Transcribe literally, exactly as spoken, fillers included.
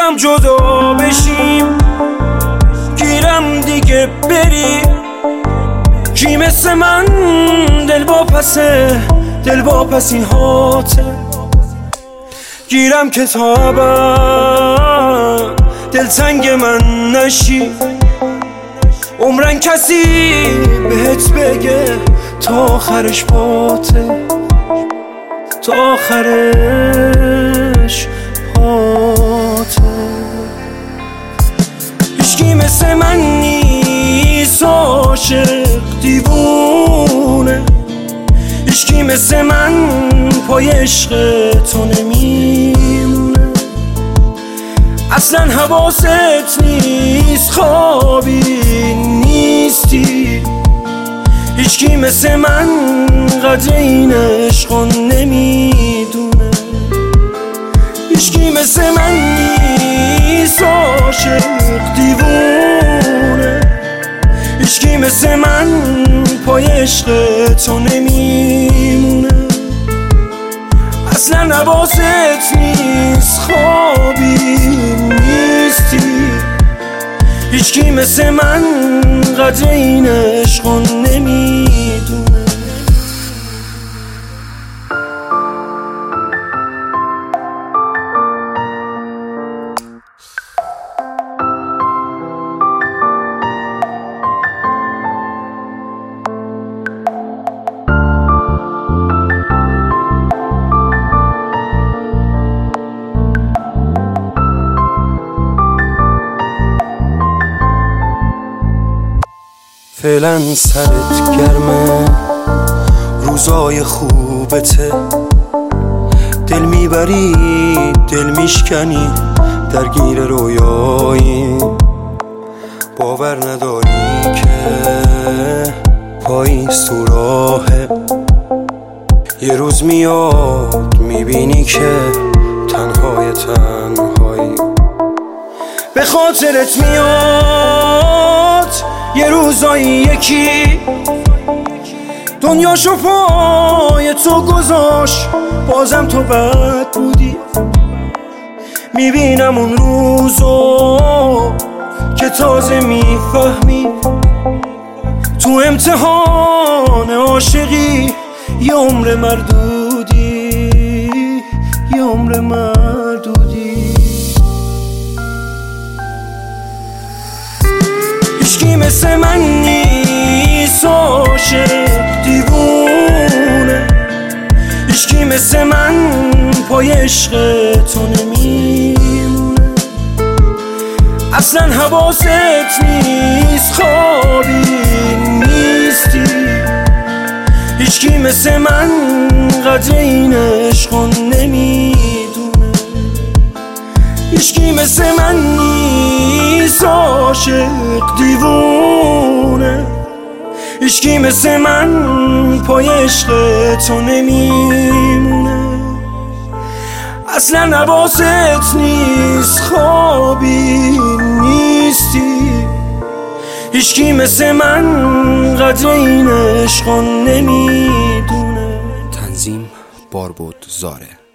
گیرم جدا بشیم، گیرم دیگه بری. کی مثل من دل با پسه، دل با پسی هاته. گیرم کتابم دلتنگ من نشی، عمرن کسی بهت بگه تا آخرش باته، تا آخرش باته. هیچکی مثل من نیست عاشق دیوونه، هیچکی مثل من پای عشق تو نمیمونه. اصلا حواست نیست، خوابی نیستی. هیچکی مثل من قدر این عشقو نمیدونه. هیچکی مثل من نیست عاشق دیوونه، هیچکی مثل من پای عشق تو نمیمونه. اصلا حواست نیست، خوابی نیستی. هیچکی مثل من قدر این عشقو نمیدونه. فعلا سرت گرمه، روزای خوبته. دل میبری دل میشکنی، درگیر رویایی. باور نداری که پاییز تو راهه. یه روز میاد میبینی که تنهای تنهایی. به خاطرت میاد یه روزایی یکی دنیاشو پای تو گذاشت، بازم تو بد بودی. میبینم اون روزو که تازه میفهمی تو امتحان عاشقی یه عمر مردودی، یه عمر مردودی. هیچکی مثل من نیست عاشق دیوونه، هیچکی مثل من پای عشق تو نمیمونه. اصلا حواست نیست، خوابی نیستی. هیچکی مثل من قدر این عشقو نمیدونه. هیچکی مثل من نیست عاشق دیوونه، هیچکی مثل من پای عشق تو نمیمونه. اصلا حواست نیست، خوابی نیستی. هیچکی مثل من قدر این عشقو نمیدونه. تنظیم باربود زاره.